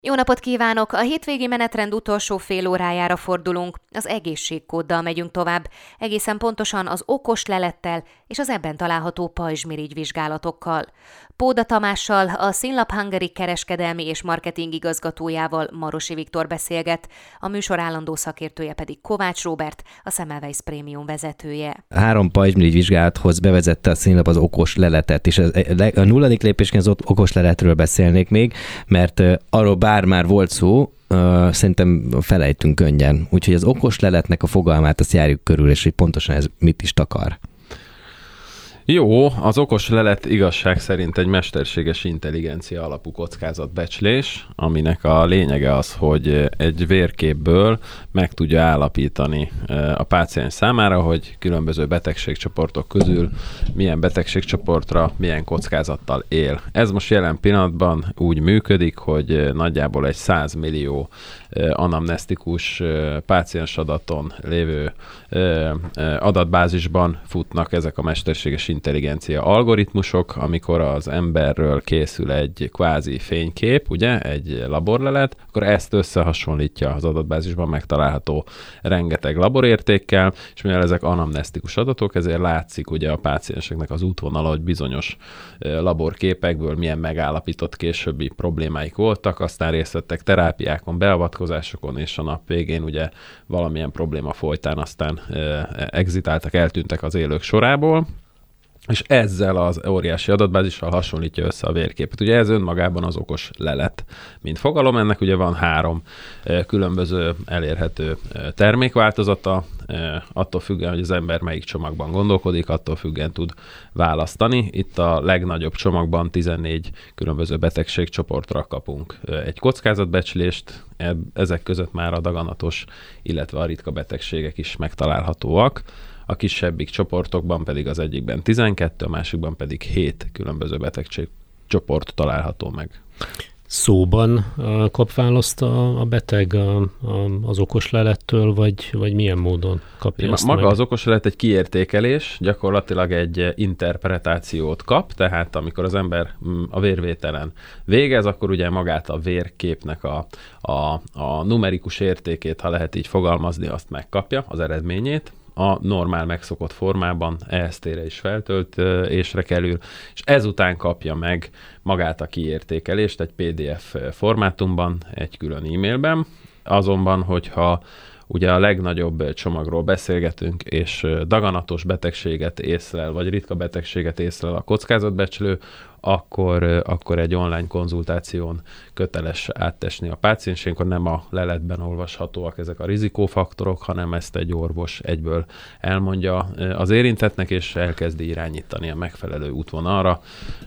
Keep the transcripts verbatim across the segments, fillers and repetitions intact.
Jó napot kívánok! A hétvégi menetrend utolsó fél órájára fordulunk. Az egészségkóddal megyünk tovább, egészen pontosan az okos lelettel és az ebben található pajzsmirigy vizsgálatokkal. Póda Tamással, a Színlap Hungary kereskedelmi és marketing igazgatójával Marosi Viktor beszélget, a műsor állandó szakértője pedig Kovács Róbert, a Semmelweis Prémium vezetője. Három pajzsmirigy vizsgálathoz bevezette a Színlap az okos leletet, és a nulladik lépésként az okos leletről beszélnék még, mert arról bár már volt szó, Uh, szerintem felejtünk könnyen. Úgyhogy az okos leletnek a fogalmát azt járjuk körül, és hogy pontosan ez mit is takar. Jó, az okos lelet igazság szerint egy mesterséges intelligencia alapú kockázatbecslés, aminek a lényege az, hogy egy vérképből meg tudja állapítani a páciens számára, hogy különböző betegségcsoportok közül milyen betegségcsoportra milyen kockázattal él. Ez most jelen pillanatban úgy működik, hogy nagyjából egy száz millió anamnesztikus páciens adaton lévő adatbázisban futnak ezek a mesterséges intelligencia algoritmusok, amikor az emberről készül egy kvázi fénykép, ugye, egy laborlelet, akkor ezt összehasonlítja az adatbázisban megtalálható rengeteg laborértékkel, és mivel ezek anamnesztikus adatok, ezért látszik ugye a pácienseknek az útvonala, hogy bizonyos laborképekből milyen megállapított későbbi problémáik voltak, aztán részt vettek terápiákon, beavatkozásokon, és a nap végén ugye valamilyen probléma folytán aztán exitáltak, eltűntek az élők sorából, és ezzel az óriási adatbázissal hasonlítja össze a vérképet. Ugye ez önmagában az okos lelet, mint fogalom. Ennek ugye van három különböző elérhető termékváltozata, attól függően, hogy az ember melyik csomagban gondolkodik, attól függően tud választani. Itt a legnagyobb csomagban tizennégy különböző betegségcsoportra kapunk egy kockázatbecslést, ezek között már a daganatos, illetve a ritka betegségek is megtalálhatóak. A kisebbik csoportokban pedig az egyikben tizenkettő, a másikban pedig hét különböző betegségcsoport található meg. Szóban kap választ a, a beteg a, a, az okos lelettől, vagy, vagy milyen módon kapja Ma, azt Maga meg? Az okos lelet egy kiértékelés, gyakorlatilag egy interpretációt kap, tehát amikor az ember a vérvételen végez, akkor ugye magát a vérképnek a, a, a numerikus értékét, ha lehet így fogalmazni, azt megkapja, az eredményét, a normál megszokott formában, E S T-re is feltöltésre kerül, és ezután kapja meg magát a kiértékelést egy P D F formátumban, egy külön e-mailben. Azonban, hogyha ugye a legnagyobb csomagról beszélgetünk, és daganatos betegséget észlel, vagy ritka betegséget észlel a kockázatbecslő, akkor, akkor egy online konzultáción köteles áttesni a páciens, akkor nem a leletben olvashatóak ezek a rizikófaktorok, hanem ezt egy orvos egyből elmondja az érintettnek, és elkezdi irányítani a megfelelő útvonalra,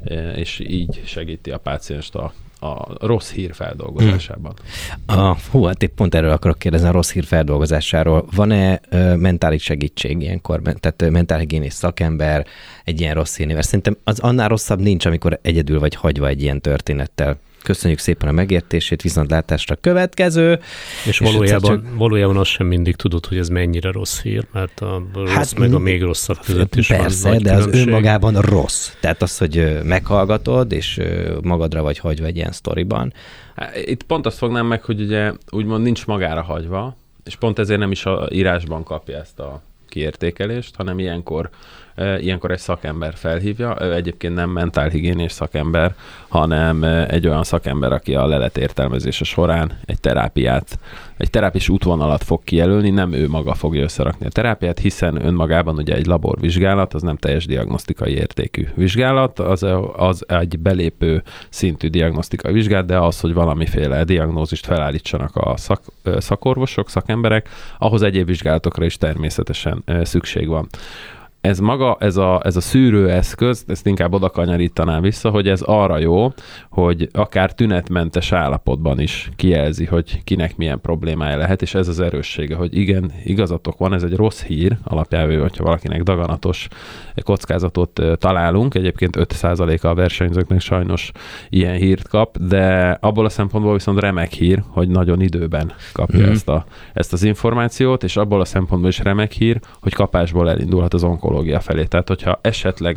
és így segíti a pácienst a a rossz hír feldolgozásában. Hmm. A, hú, hát épp pont erről akarok kérdezni, a rossz hír feldolgozásáról. Van-e ö, mentális segítség ilyenkor? Tehát mentálhigiénész szakember egy ilyen rossz hírnével? Szerintem az annál rosszabb nincs, amikor egyedül vagy hagyva egy ilyen történettel. Köszönjük szépen a megértését, viszontlátásra következő. És valójában, csak... valójában azt sem mindig tudod, hogy ez mennyire rossz hír, mert a rossz hát, meg a még rosszabb között is persze, van nagy de különbség. az önmagában rossz. Tehát az, hogy meghallgatod, és magadra vagy hagyva egy ilyen sztoriban. Itt pont azt fognám meg, hogy ugye úgymond nincs magára hagyva, és pont ezért nem is a írásban kapja ezt a kiértékelést, hanem ilyenkor, ilyenkor egy szakember felhívja. Ő egyébként nem mentálhigiénés szakember, hanem egy olyan szakember, aki a lelet értelmezése során egy terápiát, egy terápiás útvonalat fog kijelölni, nem ő maga fogja összerakni a terápiát, hiszen önmagában ugye egy laborvizsgálat, az nem teljes diagnosztikai értékű vizsgálat, az, az egy belépő szintű diagnosztikai vizsgálat, de az, hogy valamiféle diagnózist felállítsanak a szak, szakorvosok, szakemberek, ahhoz egyéb vizsgálatokra is természetesen szükség van. Ez maga, ez a, ez a szűrőeszköz, ezt inkább oda kanyarítanám vissza, hogy ez arra jó, hogy akár tünetmentes állapotban is kijelzi, hogy kinek milyen problémája lehet, és ez az erőssége, hogy igen, igazatok van, ez egy rossz hír alapjában, hogyha valakinek daganatos kockázatot találunk, egyébként öt százaléka a versenyzőknek sajnos ilyen hírt kap, de abból a szempontból viszont remek hír, hogy nagyon időben kapja mm. ezt, a, ezt az információt, és abból a szempontból is remek hír, hogy kapásból elindulhat az onkológia felé. Tehát, hogyha esetleg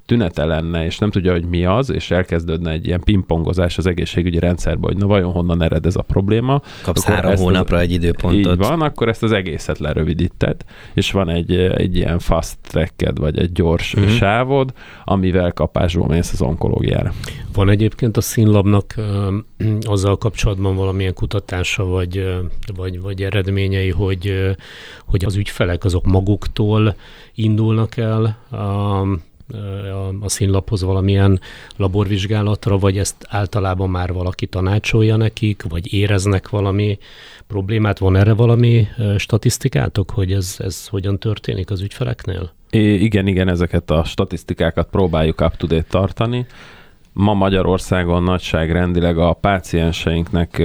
tünete lenne, és nem tudja, hogy mi az, és elkezdődne egy ilyen pingpongozás az egészségügyi rendszerben, hogy na vajon honnan ered ez a probléma. Kapsz három hónapra az, egy időpontot. Így van, akkor ezt az egészet lerövidíted, és van egy, egy ilyen fast tracked, vagy egy gyors uh-huh. sávod, amivel kapásból mész az onkológiára. Van egyébként a Színlabnak ö, azzal kapcsolatban valamilyen kutatása, vagy, ö, vagy, vagy eredményei, hogy, ö, hogy az ügyfelek azok maguktól indulnak el a, a, a Színlabhoz valamilyen laborvizsgálatra, vagy ezt általában már valaki tanácsolja nekik, vagy éreznek valami problémát? Van erre valami statisztikátok, hogy ez, ez hogyan történik az ügyfeleknél? É, igen, igen, ezeket a statisztikákat próbáljuk up-to-date tartani. Ma Magyarországon nagyságrendileg a pácienseinknek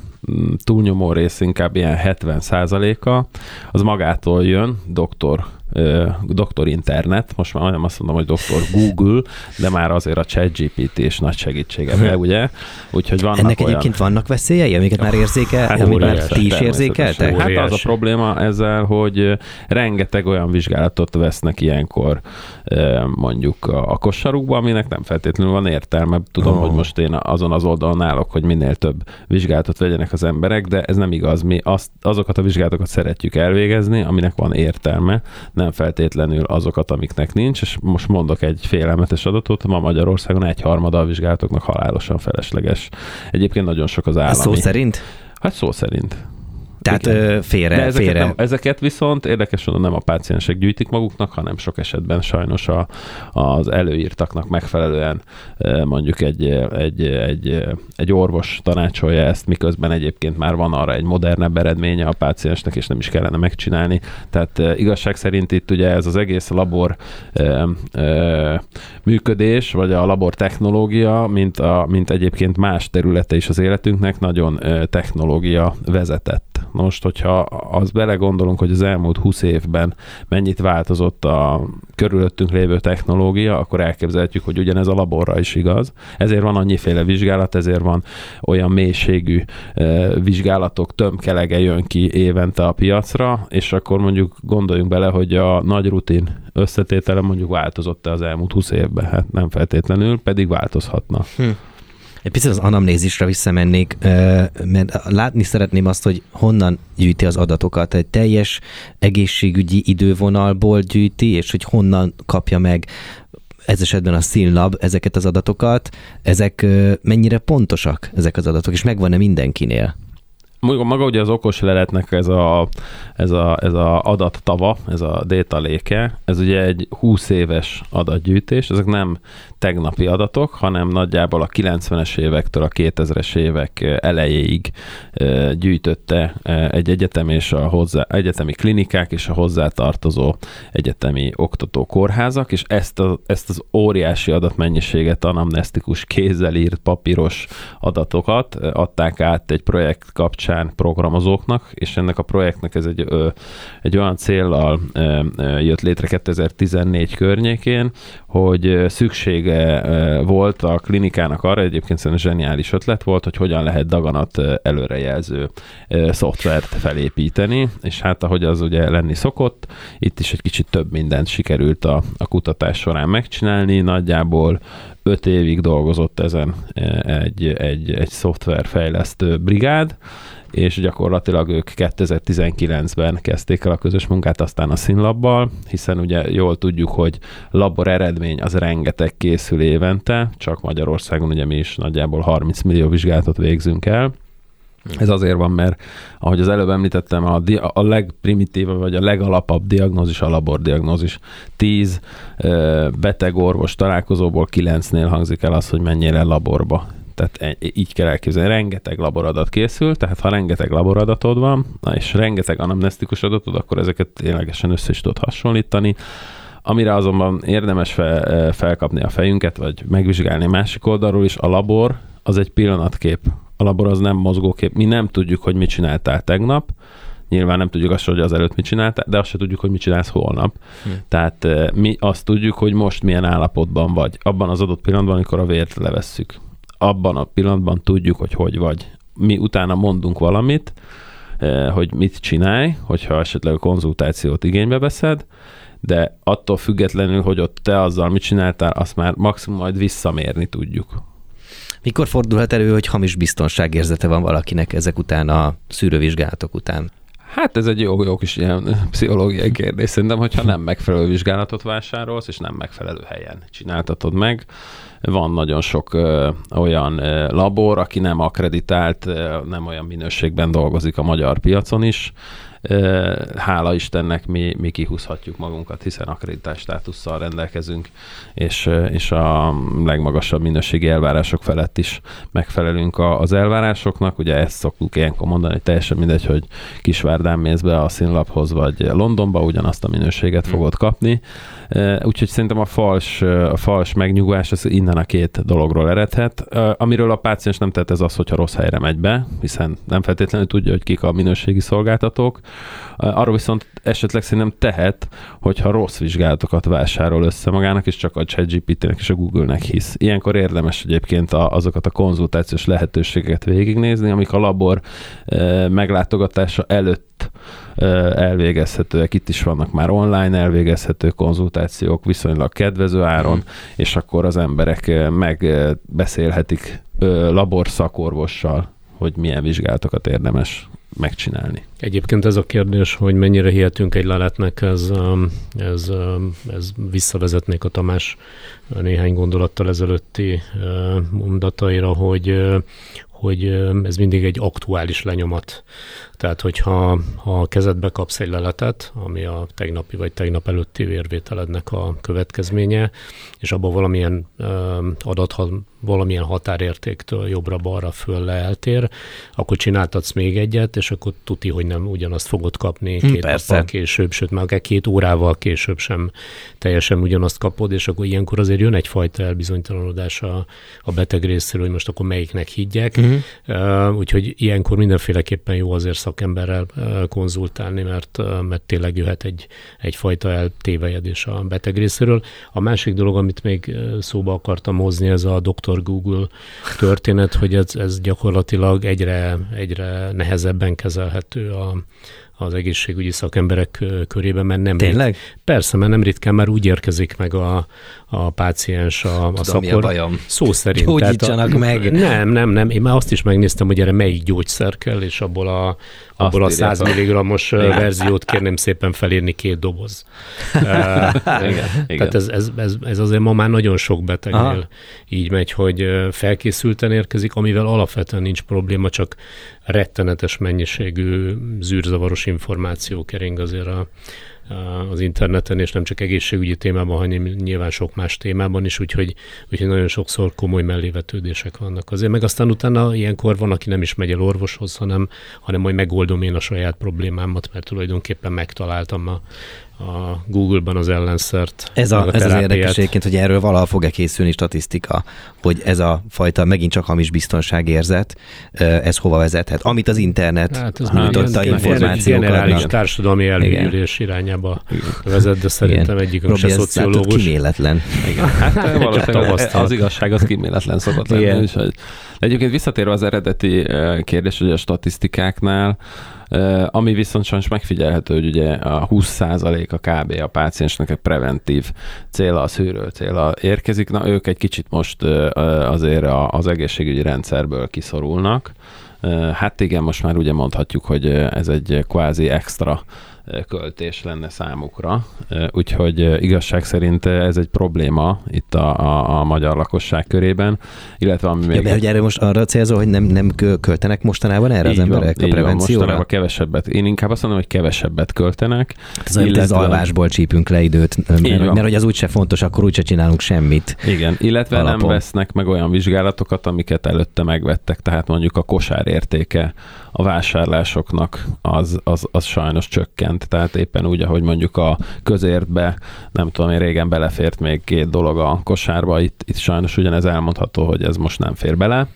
túlnyomó rész inkább ilyen hetven százaléka, az magától jön, doktor, doktor internet, most már nem azt mondom, hogy doktor Google, de már azért a ChatGPT is nagy segítsége, ugye? Úgyhogy vannak ennek olyan... egyébként vannak veszélyei, amiket már érzékel, hát, amit már ti is érzékeltek? Hát az a probléma ezzel, hogy rengeteg olyan vizsgálatot vesznek ilyenkor mondjuk a kosarukba, aminek nem feltétlenül van értelme. Tudom, oh. hogy most én azon az oldalon állok, hogy minél több vizsgálatot vegyenek az emberek, de ez nem igaz. Mi azt, azokat a vizsgálatokat szeretjük elvégezni, aminek van értelme, nem feltétlenül azokat, amiknek nincs, és most mondok egy félelmetes adatot, ma Magyarországon egy harmada a vizsgálatoknak halálosan felesleges. Egyébként nagyon sok az állami. Ez szó szerint? Hát szó szerint. Tehát ö, félre, De ezeket, félre. Nem, ezeket viszont érdekes módon nem a páciensek gyűjtik maguknak, hanem sok esetben sajnos a, az előírtaknak megfelelően mondjuk egy, egy, egy, egy orvos tanácsolja ezt, miközben egyébként már van arra egy modernebb eredménye a páciensnek, és nem is kellene megcsinálni. Tehát igazság szerint itt ugye ez az egész labor ö, ö, működés, vagy a labor technológia, mint, a, mint egyébként más területe is az életünknek, nagyon ö, technológia vezetett. Most, hogyha azt belegondolunk, hogy az elmúlt húsz évben mennyit változott a körülöttünk lévő technológia, akkor elképzelhetjük, hogy ugyanez a laborra is igaz. Ezért van annyiféle vizsgálat, ezért van olyan mélységű vizsgálatok tömkelege jön ki évente a piacra, és akkor mondjuk gondoljunk bele, hogy a nagy rutin összetétele mondjuk változott-e az elmúlt húsz évben? Hát nem feltétlenül, pedig változhatna. Hm. Egy picit az anamnézisre visszamennék, mert látni szeretném azt, hogy honnan gyűjti az adatokat. Egy teljes egészségügyi idővonalból gyűjti, és hogy honnan kapja meg ez esetben a Színlab ezeket az adatokat. Ezek mennyire pontosak, ezek az adatok, és megvan-e mindenkinél? Maga ugye az okos leletnek ez a, ez a, ez a adattava, ez a data lake, ez ugye egy húsz éves adatgyűjtés, ezek nem tegnapi adatok, hanem nagyjából a kilencvenes évektől a kétezres évek elejéig gyűjtötte egy egyetem és a hozzá, egyetemi klinikák és a hozzátartozó egyetemi oktatókórházak, és ezt, a, ezt az óriási adatmennyiséget, anamnesztikus kézzel írt papíros adatokat adták át egy projekt kapcsán programozóknak, és ennek a projektnek ez egy, ö, egy olyan céllal ö, ö, jött létre kétezer-tizennégy környékén, hogy szüksége ö, volt a klinikának arra, egyébként szerintem zseniális ötlet volt, hogy hogyan lehet daganat előrejelző ö, szoftvert felépíteni, és hát ahogy az ugye lenni szokott, itt is egy kicsit több mindent sikerült a, a kutatás során megcsinálni, nagyjából öt évig dolgozott ezen egy, egy, egy szoftverfejlesztő brigád, és gyakorlatilag ők kétezer-tizenkilencben kezdték el a közös munkát, aztán a Színlabbal, hiszen ugye jól tudjuk, hogy labor eredmény az rengeteg készül évente, csak Magyarországon ugye mi is nagyjából harminc millió vizsgálatot végzünk el. Ez azért van, mert ahogy az előbb említettem, a, di- a legprimitívabb vagy a legalapabb diagnózis a labordiagnózis. Tíz beteg orvos találkozóból kilencnél hangzik el az, hogy mennyire laborba. Tehát így kell elképzelni. Rengeteg laboradat készül, tehát ha rengeteg laboradatod van, és rengeteg anamnesztikus adatod, akkor ezeket ténylegesen össze is tudod hasonlítani. Amire azonban érdemes fel, felkapni a fejünket, vagy megvizsgálni a másik oldalról is, a labor az egy pillanatkép. A labor az nem mozgókép. Mi nem tudjuk, hogy mit csináltál tegnap. Nyilván nem tudjuk azt, hogy az előtt mit csináltál, de azt se tudjuk, hogy mit csinálsz holnap. Hm. Tehát mi azt tudjuk, hogy most milyen állapotban vagy. Abban az adott pillanatban, amikor a vért levesszük. Abban a pillanatban tudjuk, hogy hogy vagy. Mi utána mondunk valamit, hogy mit csinálj, hogyha esetleg a konzultációt igénybe veszed, de attól függetlenül, hogy ott te azzal mit csináltál, azt már maximum majd visszamérni tudjuk. Mikor fordulhat elő, hogy hamis biztonságérzete van valakinek ezek után, a szűrővizsgálatok után? Hát ez egy jó, jó kis ilyen pszichológiai kérdés. Szerintem, hogyha nem megfelelő vizsgálatot vásárolsz, és nem megfelelő helyen csináltatod meg, van nagyon sok ö, olyan ö, labor, aki nem akkreditált, ö, nem olyan minőségben dolgozik a magyar piacon is. Ö, hála Istennek mi, mi kihúzhatjuk magunkat, hiszen akkreditás státusszal rendelkezünk, és, ö, és a legmagasabb minőségi elvárások felett is megfelelünk a, az elvárásoknak. Ugye ezt szoktuk ilyenkor mondani, hogy teljesen mindegy, hogy Kisvárdán mész be a színlaphoz, vagy Londonba, ugyanazt a minőséget hmm. fogod kapni. Ö, úgyhogy szerintem a fals, a fals megnyugvás az innen a két dologról eredhet. Amiről a páciens nem tehet, ez az, hogyha rossz helyre megy be, hiszen nem feltétlenül tudja, hogy kik a minőségi szolgáltatók. Arról viszont esetleg szerintem tehet, hogyha rossz vizsgálatokat vásárol össze magának, és csak a ChatGPT-nek és a Google-nek hisz. Ilyenkor érdemes egyébként a, azokat a konzultációs lehetőségeket végignézni, amik a labor e, meglátogatása előtt e, elvégezhetőek. Itt is vannak már online elvégezhető konzultációk viszonylag kedvező áron, mm. és akkor az emberek megbeszélhetik e, labor szakorvossal, hogy milyen vizsgálatokat érdemes megcsinálni. Egyébként ez a kérdés, hogy mennyire hihetünk egy leletnek, ez, ez, ez visszavezetnék a Tamás néhány gondolattal ezelőtti mondataira, hogy, hogy ez mindig egy aktuális lenyomat. Tehát, hogyha ha a kezedbe kapsz egy leletet, ami a tegnapi vagy tegnap előtti vérvételednek a következménye, és abban valamilyen adat, valamilyen határértéktől jobbra-balra föl eltér, akkor csináltatsz még egyet, és akkor tuti, hogy nem ugyanazt fogod kapni két nappal később, sőt, már akár két órával később sem teljesen ugyanazt kapod, és akkor ilyenkor azért jön egyfajta elbizonytalanodás a, a beteg részéről, hogy most akkor melyiknek higgyek. Uh-huh. Uh, úgyhogy ilyenkor mindenféleképpen jó azért szakemberrel uh, konzultálni, mert, uh, mert tényleg jöhet egy, egyfajta eltévejedés a beteg részéről. A másik dolog, amit még uh, szóba akartam hozni, ez a doktor Google történet, hogy ez, ez gyakorlatilag egyre, egyre nehezebben kezelhető a az egészségügyi szakemberek körében, mert nem Tényleg? Rit- persze, mert nem ritkán már úgy érkezik meg a, a páciens a, a szakor. Mi a bajom? Szó szerint. Gyógyítsanak a, meg. Nem, nem, nem. Én már azt is megnéztem, hogy erre melyik gyógyszer kell, és abból a, abból a száz milligrammos verziót kérném szépen felírni két doboz. uh, igen, Tehát ez, ez, ez, ez azért ma már nagyon sok betegnél Aha. így megy, hogy felkészülten érkezik, amivel alapvetően nincs probléma, csak rettenetes mennyiségű zűrzavaros információ kering azért a, a, az interneten, és nem csak egészségügyi témában, hanem nyilván sok más témában is, úgyhogy, úgyhogy nagyon sokszor komoly mellévetődések vannak azért. Meg aztán utána ilyenkor van, aki nem is megy el orvoshoz, hanem, hanem majd megoldom én a saját problémámat, mert tulajdonképpen megtaláltam a a Google-ban az ellenszert. Ez, a, a ez az érdekes egyébként, hogy erről valahol fog-e készülni statisztika, hogy ez a fajta megint csak hamis biztonságérzet, ez hova vezethet. Amit az internet hát nyújtotta információkat. Generális társadalmi elmélyülés irányába vezet, de szerintem egyikünk se szociológus. Kíméletlen. Igen. Hát valószínűleg az igazság az kíméletlen szokott lenni. És, hogy egyébként visszatérve az eredeti kérdés, hogy a statisztikáknál, Uh, ami viszont sajnos megfigyelhető, hogy ugye a húsz százalék a kb. A páciensnek egy preventív célra, a szűrő célra érkezik. Na, ők egy kicsit most uh, azért az egészségügyi rendszerből kiszorulnak. Uh, hát igen, most már ugye mondhatjuk, hogy ez egy kvázi extra költés lenne számukra. Úgyhogy igazság szerint ez egy probléma itt a, a, a magyar lakosság körében, illetve ami még... Ja, erre most arra célzol, hogy nem, nem költenek mostanában erre az emberek van, a prevencióra? Mostanában kevesebbet. Én inkább azt mondom, hogy kevesebbet költenek. Ez illetve... az alvásból csípünk le időt, mert, mert hogy az úgyse fontos, akkor úgyse csinálunk semmit. Igen, illetve alapon. Nem vesznek meg olyan vizsgálatokat, amiket előtte megvettek, tehát mondjuk a kosárértéke a vásárlásoknak az, az, az sajnos csökkent. Tehát éppen úgy, ahogy mondjuk a közértbe, nem tudom, én régen belefért még két dolog a kosárba, itt, itt sajnos ugyanez elmondható, hogy ez most nem fér bele.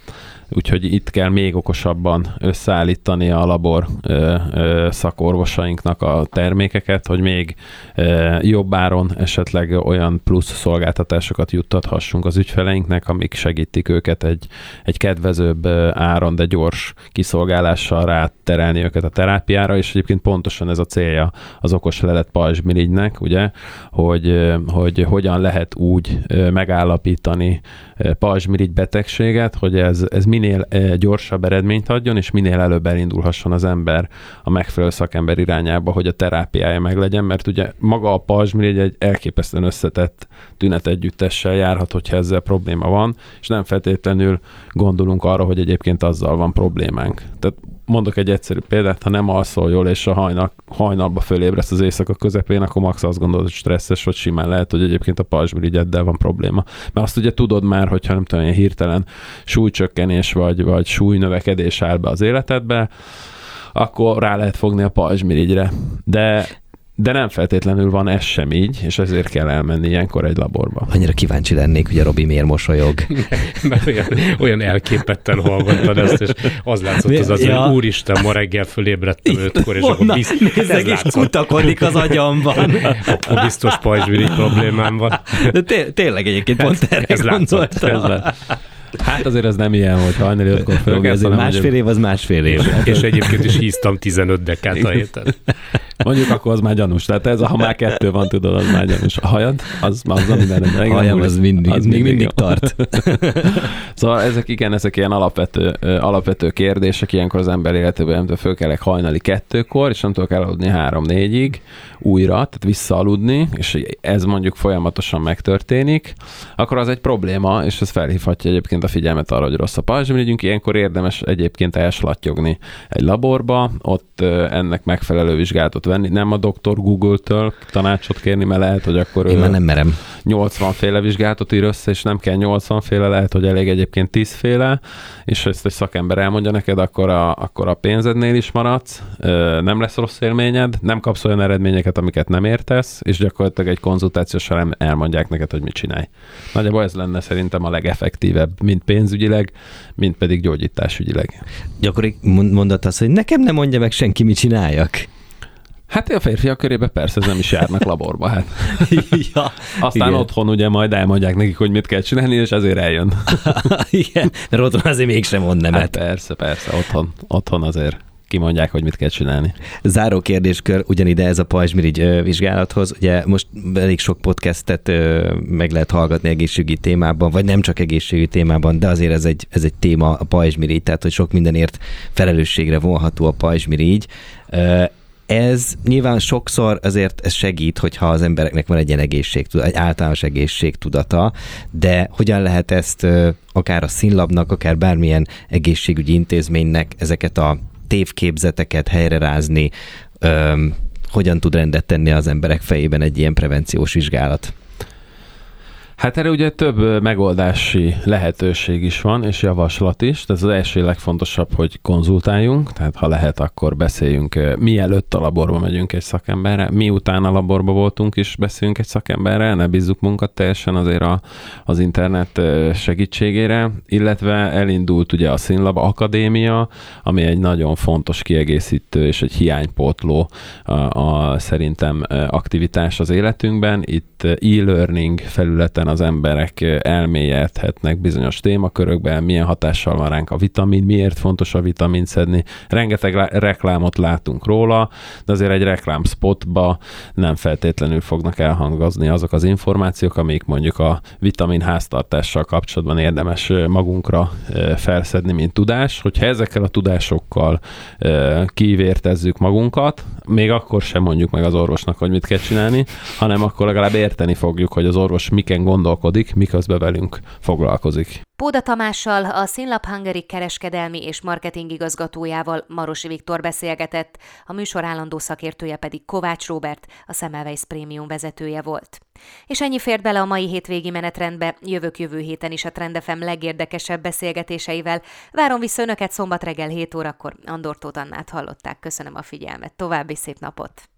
úgyhogy itt kell még okosabban összeállítani a labor ö, ö, szakorvosainknak a termékeket, hogy még ö, jobb áron esetleg olyan plusz szolgáltatásokat juttathassunk az ügyfeleinknek, amik segítik őket egy, egy kedvezőbb áron, de gyors kiszolgálással ráterelni őket a terápiára, és egyébként pontosan ez a célja az okos lelet pajzsmirigynek, ugye, hogy, hogy hogyan lehet úgy megállapítani pajzsmirigy betegséget, hogy ez, ez minél gyorsabb eredményt adjon, és minél előbb elindulhasson az ember a megfelelő szakember irányába, hogy a terápiája meglegyen, mert ugye maga a pajzsmirigy egy elképesztően összetett tünetegyüttessel járhat, hogyha ezzel probléma van, és nem feltétlenül gondolunk arra, hogy egyébként azzal van problémánk. Tehát mondok egy egyszerű példát, ha nem alszol jól, és a hajnal, hajnalba fölébresz az éjszaka közepén, akkor max azt gondolod, hogy stresszes, vagy simán lehet, hogy egyébként a pajzsmirigyeddel van probléma. Mert azt ugye tudod már, hogyha nem tudom, ilyen hirtelen súlycsökkenés, vagy, vagy súlynövekedés áll be az életedbe, akkor rá lehet fogni a pajzsmirigyre. De De nem feltétlenül van ez sem így, és ezért kell elmenni ilyenkor egy laborba. Annyira kíváncsi lennék, hogy a Robi miért mosolyog. Mert olyan, olyan elképetten hallgattad ezt, és az látszott az, az ja. hogy úristen, ma reggel fölébredtem ötkor, és akkor biztos, nézzek, és kutakodik az agyamban. Akkor biztos pajzsmirigy problémám van. De té- tényleg egyébként pont erre ez gondoltam. látszott. Hát azért ez nem ilyen, hogy hajnali ötkor fölkelsz. Másfél év az másfél év. És egyébként is híztam tizenöt dekát a héten. Mondjuk akkor az már gyanús. Tehát ez, ha már kettő van, tudod, az már gyanús. A hajad, az, az a minden. A hajam az mindig, az még mindig tart. Szóval ezek igen, ezek ilyen alapvető, alapvető kérdések, ilyenkor az ember életében nem tudom, fölkelek hajnali kettőkor, és nem tudok elaludni három-négyig újra, tehát visszaaludni, és ez mondjuk folyamatosan megtörténik, akkor az egy probléma, és ez felhívhatja egyébként a figyelmet arra, hogy rossz a pajzsmirigyünk. Ilyenkor érdemes egyébként elslattyogni egy laborba, ott ennek megfelelő vizsgálatot venni, nem a doktor Google-től tanácsot kérni, mert lehet, hogy akkor én már nem merem. nyolcvan féle vizsgálatot ír össze, és nem kell nyolcvan féle, lehet, hogy elég egyébként tíz féle, és ezt egy szakember elmondja neked, akkor a, akkor a pénzednél is maradsz, nem lesz rossz élményed, nem kapsz olyan eredményeket, amiket nem értesz, és gyakorlatilag egy konzultáció során elmondják neked, hogy mit csinálj. Nagyjából ez lenne szerintem a legeffektívebb, mind pénzügyileg, mind pedig gyógyításügyileg. Gyakori mondat az, hogy nekem nem mondja meg senki, mit csináljak. Hát a férfiak körében persze ez nem is járnak laborba. Hát. Ja, aztán igen. Otthon ugye majd elmondják nekik, hogy mit kell csinálni, és ezért eljön. Igen, mert otthon azért mégsem mond nemet. Hát persze, persze, otthon, otthon azért kimondják, hogy mit kell csinálni. Záró kérdéskör ugyanide ez a pajzsmirigy vizsgálathoz. Ugye most elég sok podcastet meg lehet hallgatni egészségügyi témában, vagy nem csak egészségügyi témában, de azért ez egy, ez egy téma a pajzsmirigy, tehát hogy sok mindenért felelősségre vonható a pajzsmirigy. Ez nyilván sokszor azért ez segít, hogyha az embereknek van egy ilyen egészségtudat, egy általános egészségtudata, de hogyan lehet ezt akár a színlabnak, akár bármilyen egészségügyi intézménynek ezeket a tévképzeteket helyrerázni, öm, hogyan tud rendet tenni az emberek fejében egy ilyen prevenciós vizsgálat? Hát erre ugye több megoldási lehetőség is van, és javaslat is. Tehát az első legfontosabb, hogy konzultáljunk, tehát ha lehet, akkor beszéljünk, mielőtt a laborba megyünk egy szakemberre, miután a laborba voltunk is beszéljünk egy szakemberre, ne bízzuk munkat teljesen azért a, az internet segítségére, illetve elindult ugye a Színlab Akadémia, ami egy nagyon fontos kiegészítő és egy hiánypótló a, a szerintem aktivitás az életünkben. Itt e-learning felületen az emberek elmélyedhetnek bizonyos témakörökben, milyen hatással van ránk a vitamin, miért fontos a vitamint szedni. Rengeteg reklámot látunk róla, de azért egy reklámspotba nem feltétlenül fognak elhangozni azok az információk, amik mondjuk a vitamin háztartással kapcsolatban érdemes magunkra felszedni, mint tudás. Hogyha ezekkel a tudásokkal kivértezzük magunkat, még akkor sem mondjuk meg az orvosnak, hogy mit kell csinálni, hanem akkor legalább érteni fogjuk, hogy az orvos miken gondolkodik, miközben velünk foglalkozik. Póda Tamással, a Színlab Hungary kereskedelmi és marketing igazgatójával, Marosi Viktor beszélgetett, a műsor állandó szakértője pedig Kovács Róbert, a Semmelweis Prémium vezetője volt. És ennyi fért bele a mai hétvégi menetrendbe, jövök jövő héten is a Trend ef em legérdekesebb beszélgetéseivel. Várom vissza önöket szombat reggel hét órakor, Andor Tóth Annát hallották, köszönöm a figyelmet, további szép napot!